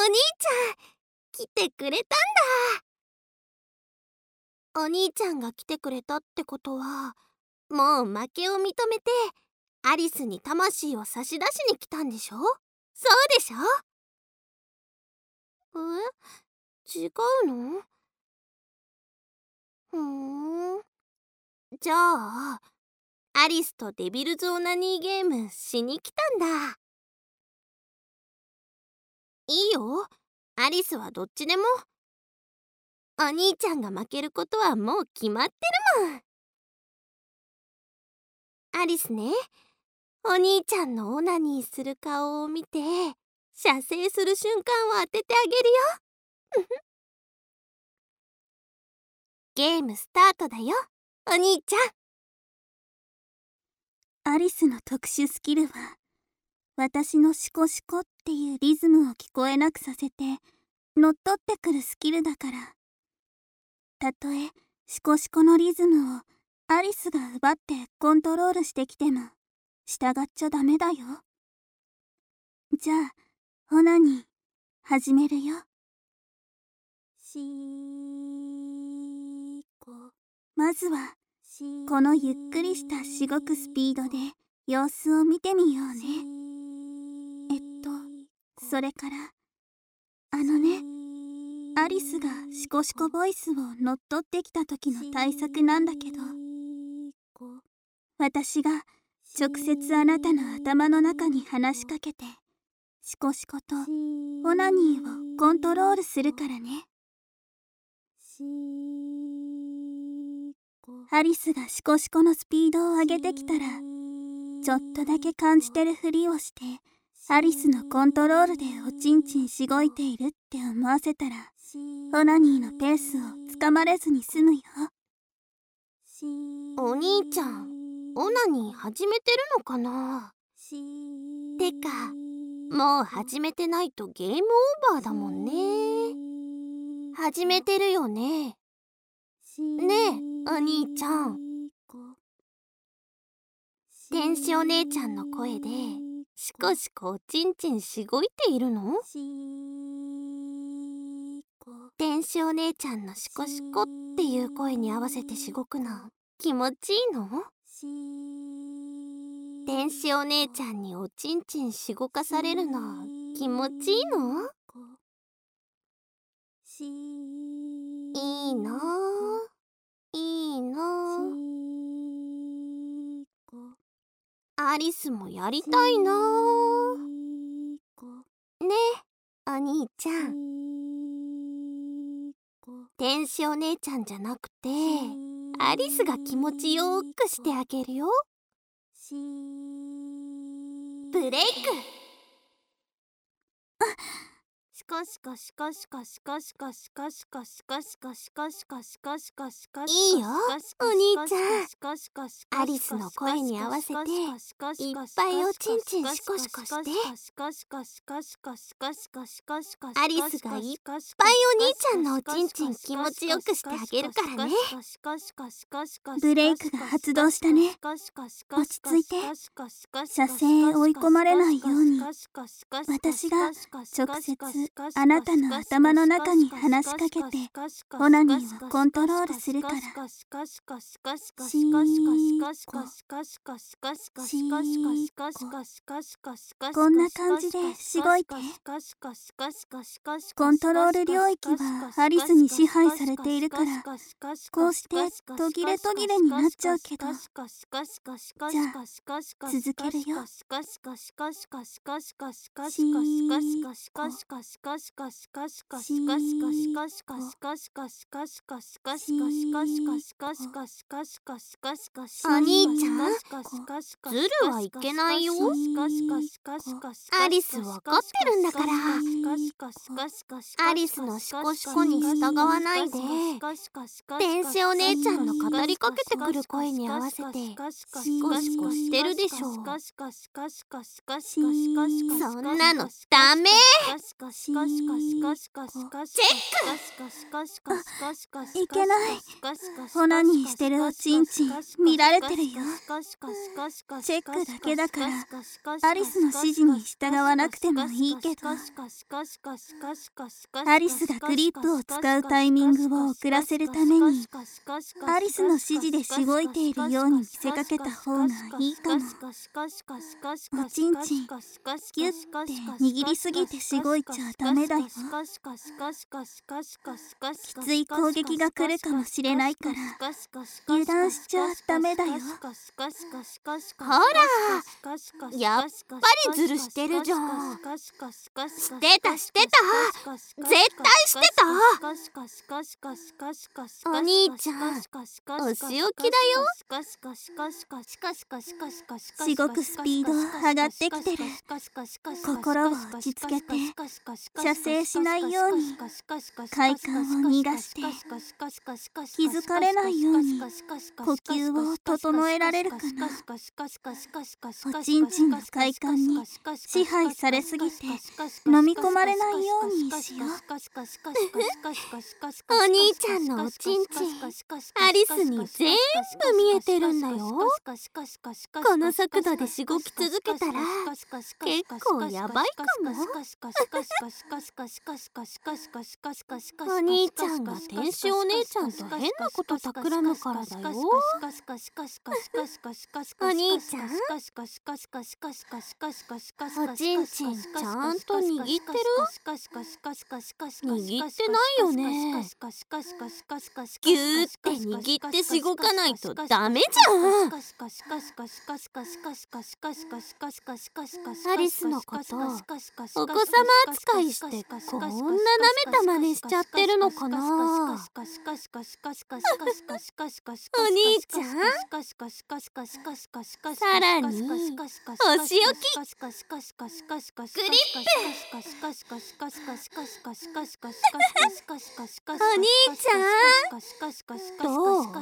兄ちゃん、来てくれたんだ。お兄ちゃんが来てくれたってことは、もう負けを認めてアリスに魂を差し出しに来たんでしょ？そうでしょ？違うの？じゃあアリスとデビルズオナニーゲームしに来たんだ。いいよ、アリスはどっちでも。お兄ちゃんが負けることはもう決まってるもん。アリスね、お兄ちゃんのオナニーする顔を見て射精する瞬間を当ててあげるよ。ゲームスタートだよ、お兄ちゃん。 アリスの特殊スキルは、私のシコシコっていうリズムを聞こえなくさせて乗っ取ってくるスキルだから。たとえシコシコのリズムをアリスが奪ってコントロールしてきても従っちゃダメだよ。じゃあオナニー始めるよ。まずはこのゆっくりしたしごくスピードで様子を見てみようね。それからアリスがシコシコボイスを乗っ取ってきた時の対策なんだけど、私が直接あなたの頭の中に話しかけてシコシコとオナニーをコントロールするからね。アリスがシコシコのスピードを上げてきたら、ちょっとだけ感じてるふりをしてアリスのコントロールでおちんちんしごいているって思わせたら、オナニーのペースをつかまれずに済むよ。 お兄ちゃん、オナニー始めてるのかな？てか、もう始めてないとゲームオーバーだもんね。始めてるよね。ねえ、お兄ちゃん。天使お姉ちゃんの声でシコシコおちんちんしごいているの？天使お姉ちゃんのシコシコっていう声に合わせてしごくの気持ちいいの？天使お姉ちゃんにおちんちんしごかされるの気持ちいいの？いいの？いいの？アリスもやりたいな。ねえ、お兄ちゃん。天使お姉ちゃんじゃなくてアリスが気持ちよくしてあげるよ。ブレイク。シコシコシコシコシコシコシコシコシコシコシコシコシコシコシコシコシいいよ、お兄ちゃん。アリスの声に合わせていっぱいおちんちんシコシコして。アリスがいっぱいお兄ちゃんのおちんちん気持ちよくしてあげるからね。 ブレイクが発動したね。落ち着いて。射精追い込まれないように私が直接あなたの頭の中に話しかけてオナニーをコントロールするから。こんな感じでしごいて。コントロール領域はアリスに支配されているから、こうして途切れ途切れになっちゃうけど、じゃあ続けるよ。 お兄ちゃん、ズルはいけないよ。アリスわかってるんだから。アリスのシコシコに従わないで天使お姉ちゃんの語りかけてくる声に合わせてシコシコしてるでしょ。そんなのダメ。チェック。 いけない。オナニーしてるおちんちん見られてるよ。チェックだけだからアリスの指示に従わなくてもいいけど、アリスがグリップを使うタイミングを遅らせるためにアリスの指示でしごいているように見せかけた方がいいかも。おちんちんギュッて握りすぎてしごいちゃダメだよ。きつい攻撃が来るかもしれないから油断しちゃダメだよ。 ほら、やっぱりズルしてるじゃん。してた絶対してた。お兄ちゃん、お仕置きだよ。 しごくスピード上がってきてる。心を落ち着けて射精しないように快感を逃がして気づかれないように呼吸を整えられるかな。おちんちんの快感に支配されすぎて飲み込まれないようにしよう。 お兄ちゃんのおちんちん、アリスに全部見えてるんだよ。この速度でしごき続けたら結構やばいかも。お兄ちゃんが天使お姉ちゃんと変なこと企むからだよ。お兄ちゃん、おちんちんちゃんと握ってる？握ってないよね。ギューって握ってしごかないとダメじゃん。アリスのことお子様扱いしてこんな舐めた真似しちゃってるのかな。お兄ちゃん、さらにお仕置きグリップ。お兄ちゃん、どう？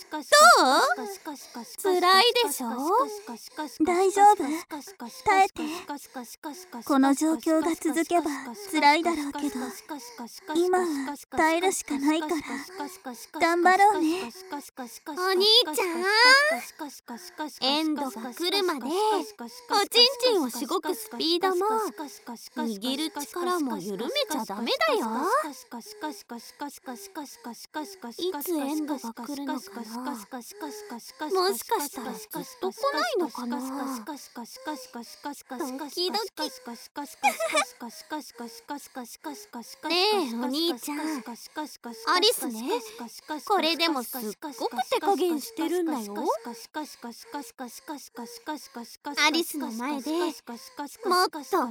辛いでしょ？ 大丈夫？耐えて。この状況が続けば辛いだろうけど今は耐えるしかないから頑張ろうね。 お兄ちゃん、エンドが来るまでおちんちんをしごくスピードも握る力も緩めちゃダメだよ。いつエンドが来るのかな。もしかしたらずっと来ないのかな。ドキドキ。ねえお兄ちゃん、アリスね、これでもすっごく手加減してるんだよ。アリスの前でもっと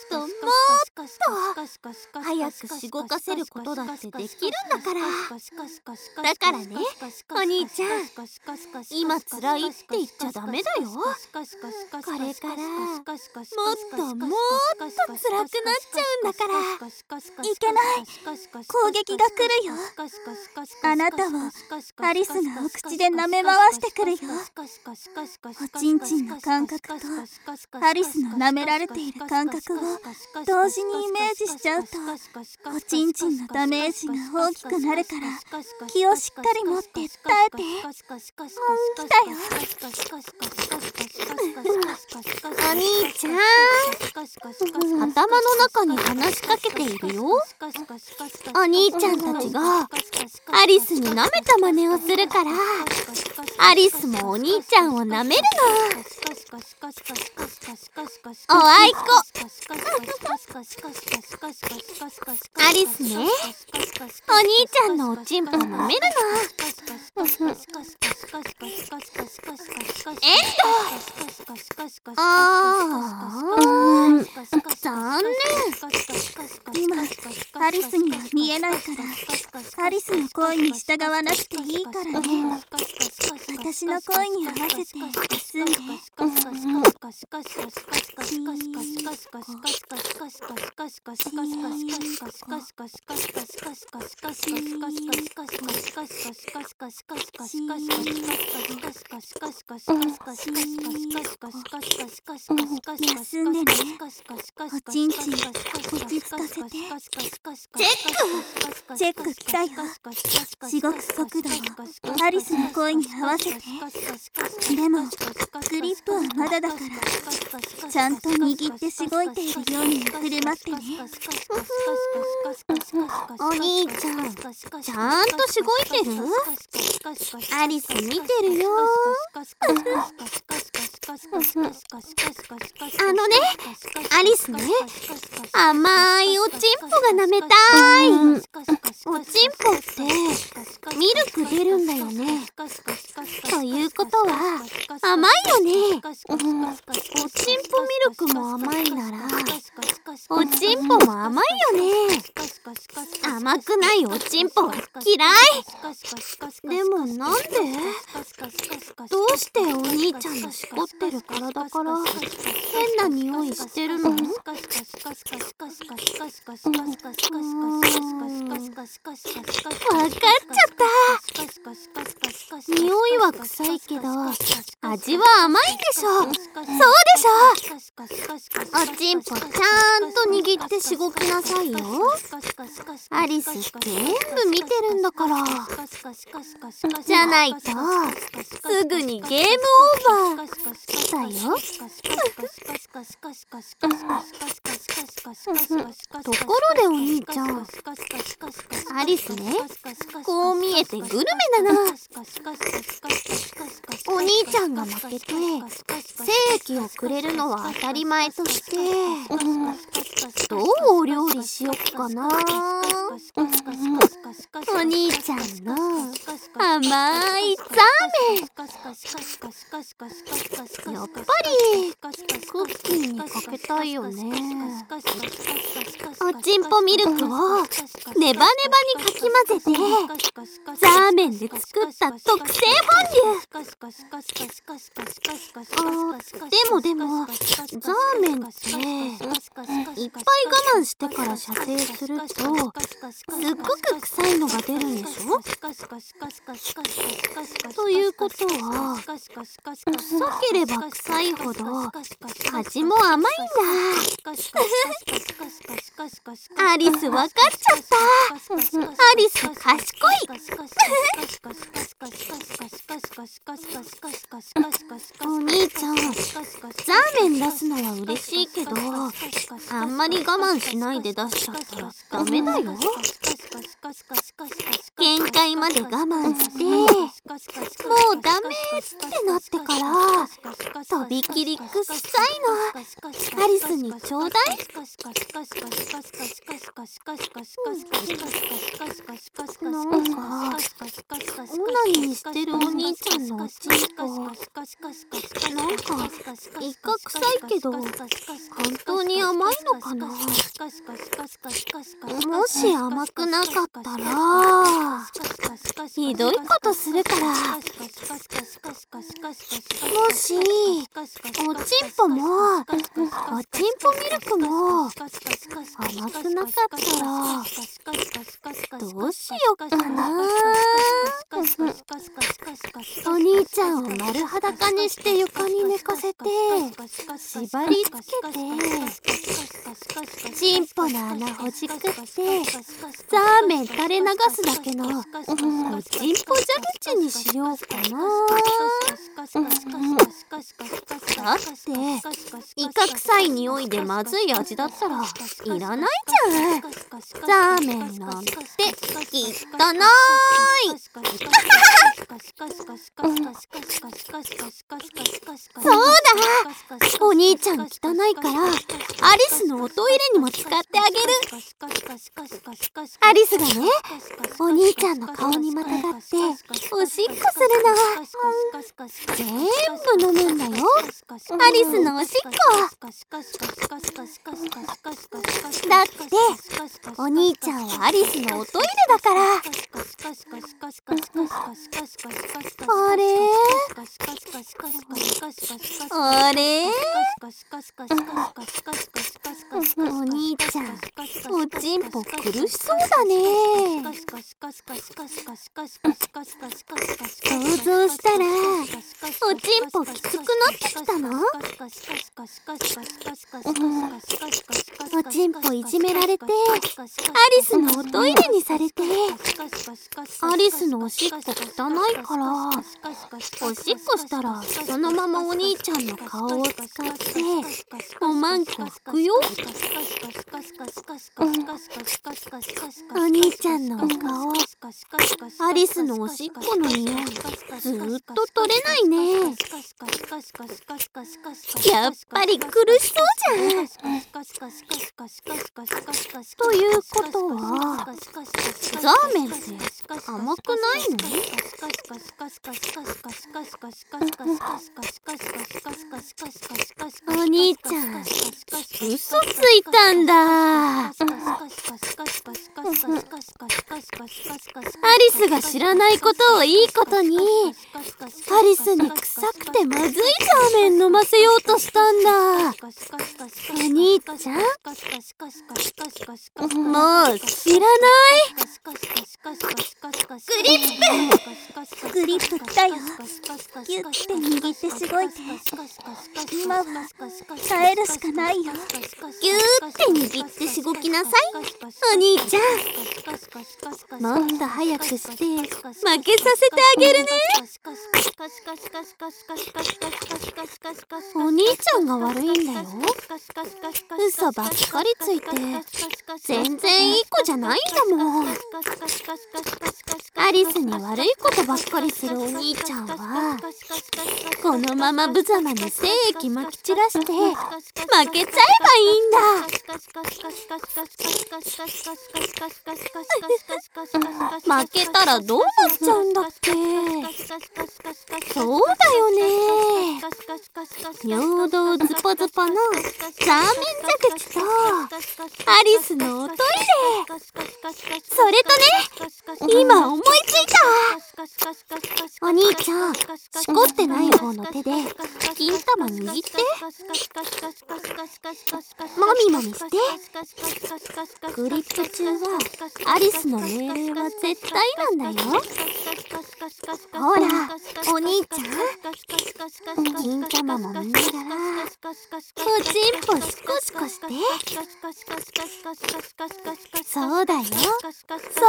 早くしごかせることだってできるんだから。だからね、お兄ちゃん、今辛いって言っちゃダメだよ。これからもっと辛くなっちゃうんだから。 いけない、攻撃が来るよ。あなたをアリスがお口で舐め回してくるよ。おちんちんの感覚とアリスの舐められている感覚を同時にイメージしちゃうとおちんちんのダメージが大きくなるから気をしっかり持って耐えて。来たよ。 お兄ちゃん、頭の中に話しかけているよ。お兄ちゃんたちがアリスに舐めた真似をするからアリスもお兄ちゃんを舐めるの。おあいこアリスね、お兄ちゃんのおちんぽ舐めるの。残念。 今アリスには見えないからアリスの声に従わなくていいからね。私の声に合わせて休んで。休んでね。おちんちん落ち着かせて。 チェック来たよ。しごく速度をアリスの声に合わせて。でもグリップはまだだから、ちゃんと握ってしごいているように振る舞ってね。 お兄ちゃん、ちゃんとしごいてる？アリス見てるよ。アリスね、甘いおちんぽが舐めたい。おちんぽってミルク出るんだよね。ということは甘いよね。おちんぽミルクも甘いならおちんぽも甘いよね。甘くないおちんぽは嫌い。でもなんで？どうしてお兄ちゃんのしこってる体から変な匂いしてるの？わかっちゃった。匂いは臭いけど味は甘いでしょ。そうでしょ。おちんぽちゃんと握ってしごきなさいよ。アリス全部見てるんだから。じゃないとすぐにゲームオーバーだよ。ところでお兄ちゃん、アリスね、こう見えてグルメだな。お兄ちゃんが負けて精液をくれるのは当たり前として、どうお料理しよっかな。お兄ちゃんの甘いザーメン、やっぱりクッキーにかけたいよね。おちんぽミルクをネバネバにかき混ぜてザーメンで作った特製フォンデュ。でもザーメンっていっぱい我慢してから射精するとすっごく臭いのが出るんでしょ。ということは臭ければ臭いほど味も甘いんだ。アリスわかっちゃった。アリス賢い。お兄ちゃん、ザーメン出すのは嬉しいけどあんまり我慢しないで出しちゃったらダメだよ。限界まで我慢してもうダメってなってからとびきり臭いのアリスにちょうだい。なんかオナニーしてるお兄ちゃんのおちんぽ、なんかイカ臭いけど本当に甘いのかな。もし甘くなかったらひどいことするから。もしおちんぽもおちんぽミルクも甘くなかったらどうしよっかな。お兄ちゃんを丸裸にして床に寝かせて縛り付けてチンポの穴ほじくってザーメン垂れ流すだけのおちんぽ蛇口にしようかな。だってイカ臭い匂いでまずい味だったらいらないじゃん。ザーメンなんて汚い。そうだ、お兄ちゃん汚いからアリスのおトイレにも使ってあげる。アリスがねお兄ちゃんの顔にまたがっておしっこするの。全部飲むんだよアリスのおしっこ。だってお兄ちゃんはアリスのおトイレだから。あれあれお兄ちゃん、おちんぽ苦しそうだね。想像したらおちんぽきつくなってきたな。おちんぽいじめられて、アリスのおトイレにされて、アリスのおしっこ汚いから、おしっこしたらそのままお兄ちゃんの顔を使っておまんこ拭くよ。お兄ちゃんのお顔、アリスのおしっこの匂いずーっと取れないね。やっぱり苦しそうじゃん。ということは、ザーメンって甘くないの？お兄ちゃん、嘘ついたんだ。アリスが知らないことをいいことに、アリスに臭くてまずいザーメン飲ませようとしたんだ。お兄ちゃん、もう知らない。 グリップだよ。ギュッて握ってしごいて、今は耐えるしかないよ。 ギューって握ってしごきなさい、お兄ちゃん。もっと早くして負けさせてあげるね。お兄ちゃんが悪いんだよ。嘘ばっかりついて全然いい子じゃないんだもん。アリスに悪いことばっかりするお兄ちゃんは、このまま無様に精液まき散らして負けちゃえばいいんだ。負けたらどうなっちゃうんだっけ。そうだよね。尿道ズポズポのザーメン蛇口とアリスのおトイレ。それとね、今思いついた。お兄ちゃん、しこってない方の手で金玉握って、もみもみして。グリップ中はアリスの命令は絶対なんだよ。ほら、お兄ちゃん、金玉も見ながらおちんぽシコシコして。そうだよ、そう。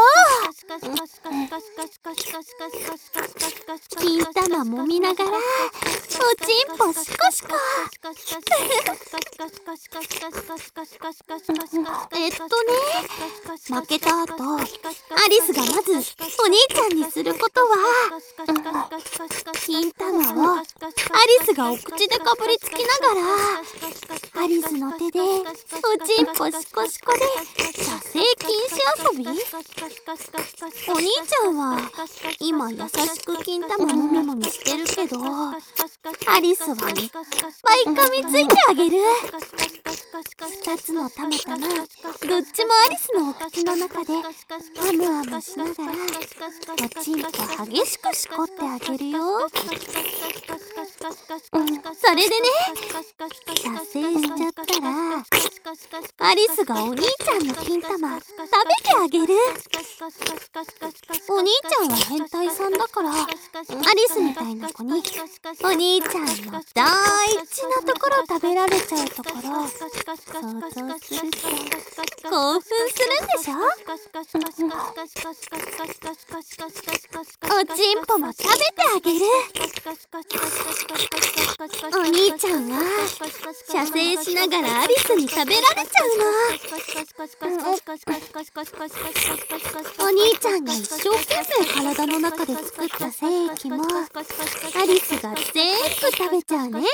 金玉もみながらおちんぽシコシコ。負けた後、アリスがまずお兄ちゃんにすることは、金玉をアリスがお口でかぶりつきながら、アリスの手でおちんぽシコシコで射精禁止遊び。お兄ちゃんは今優しく金玉もみもみしてるけど、アリスはいっぱい噛みついてあげる。2つのタマタがどっちもアリスのお口の中でアムアムしながらおちんぽ激しくしこってあげるよ。それでね、射精しちゃったらアリスがお兄ちゃんの金玉食べてあげる。お兄ちゃんは変態さんだから、アリスみたいな子にお兄ちゃんの大事なところ食べられちゃうところを想像すると興奮するんでしょ。おちんぽも食べてあげる。お兄ちゃんは射精しながらアリスに食べられちゃうの。お兄ちゃんが一生懸命体の中で作った精液もアリスが全部食べちゃうね。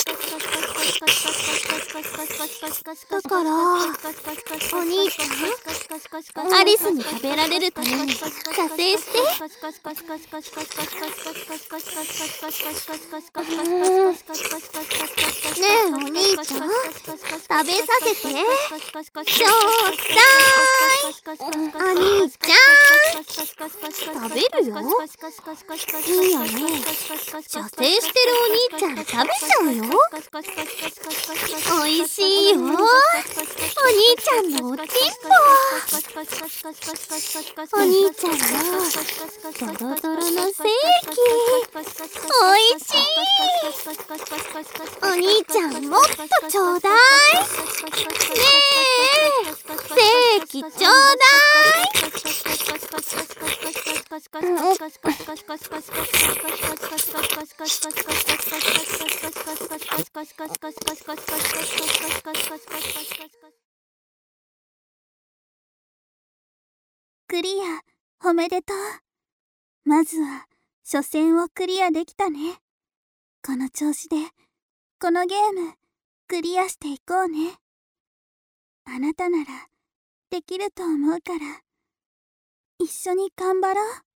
だからお兄ちゃん、アリスに食べられるために射精して。ねえお兄ちゃん、食べさせてちょうだい。お兄ちゃん、食べるよ。いいよね、射精してるお兄ちゃん食べちゃうよ。おいしいよ。 ちゃんのおちんぽ。お兄ちゃんのドロドロの精液おいしい。お兄ちゃんもっとちょうだい。ねえ精液ちょうだい。 クリアおめでとう。まずは初戦をクリアできたね。この調子でこのゲームクリアしていこうね。あなたならできると思うから一緒に頑張ろう。